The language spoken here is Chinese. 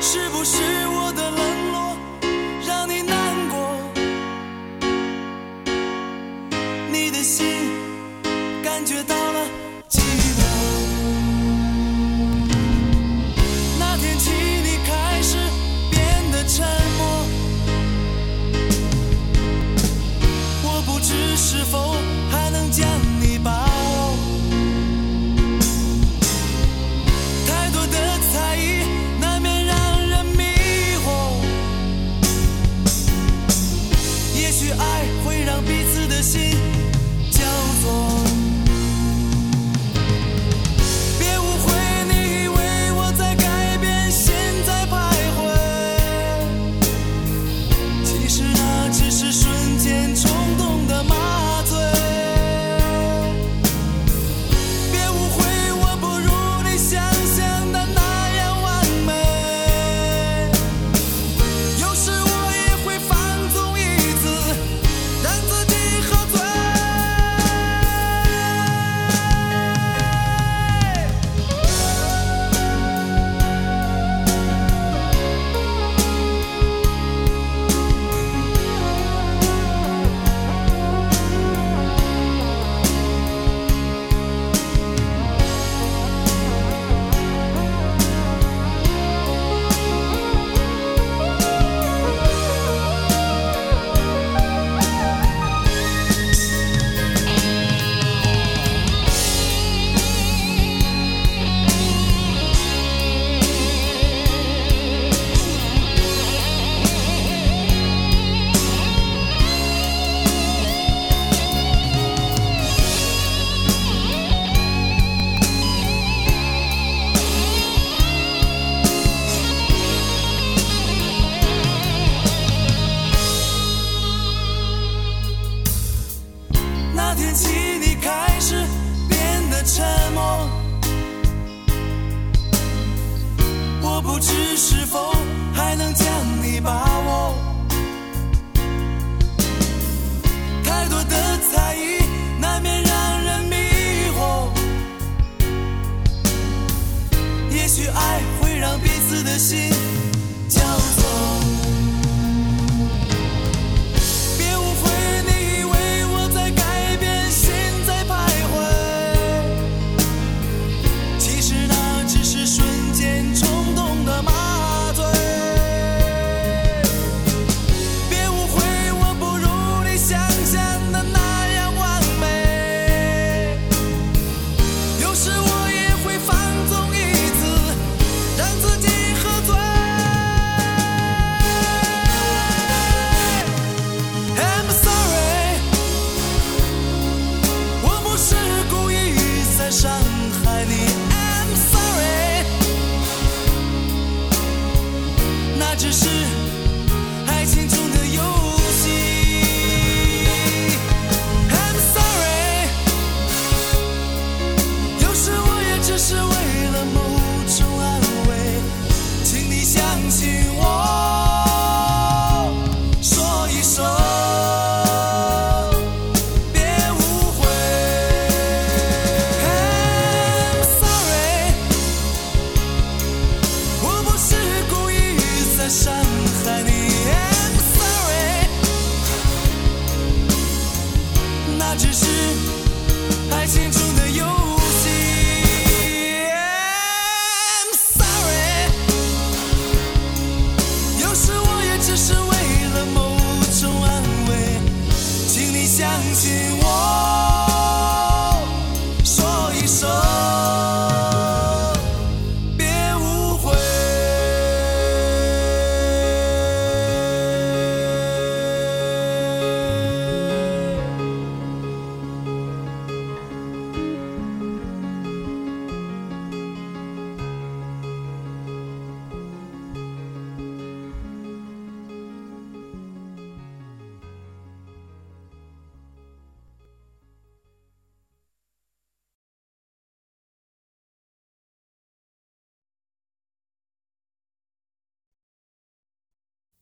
是不是我的冷落让你难过？你的心感觉到了寂寞。那天起你开始变得沉默，我不知是否还能将你把握。太多的猜疑难免让人迷惑，也许爱会让彼此的心焦灼。别误会，你以为我在改变，现在徘徊，其实那只是瞬间冲动的麻醉。别误会，我不如你想象的那样完美，有时我也会放纵一次，让自己喝醉。那天起你开始变得沉默，我不知是否还能将你把握。太多的猜疑难免让人迷惑，也许爱会让彼此的心焦灼。别误会，你以为我在改变，现在徘徊，其实那只是瞬间冲动的麻醉。别误会，我不如你想象的那样完美，有时我也会放纵一次，让自己喝醉。I'm sorry， 我不是故意在伤害你。I'm sorry， 那只是爱情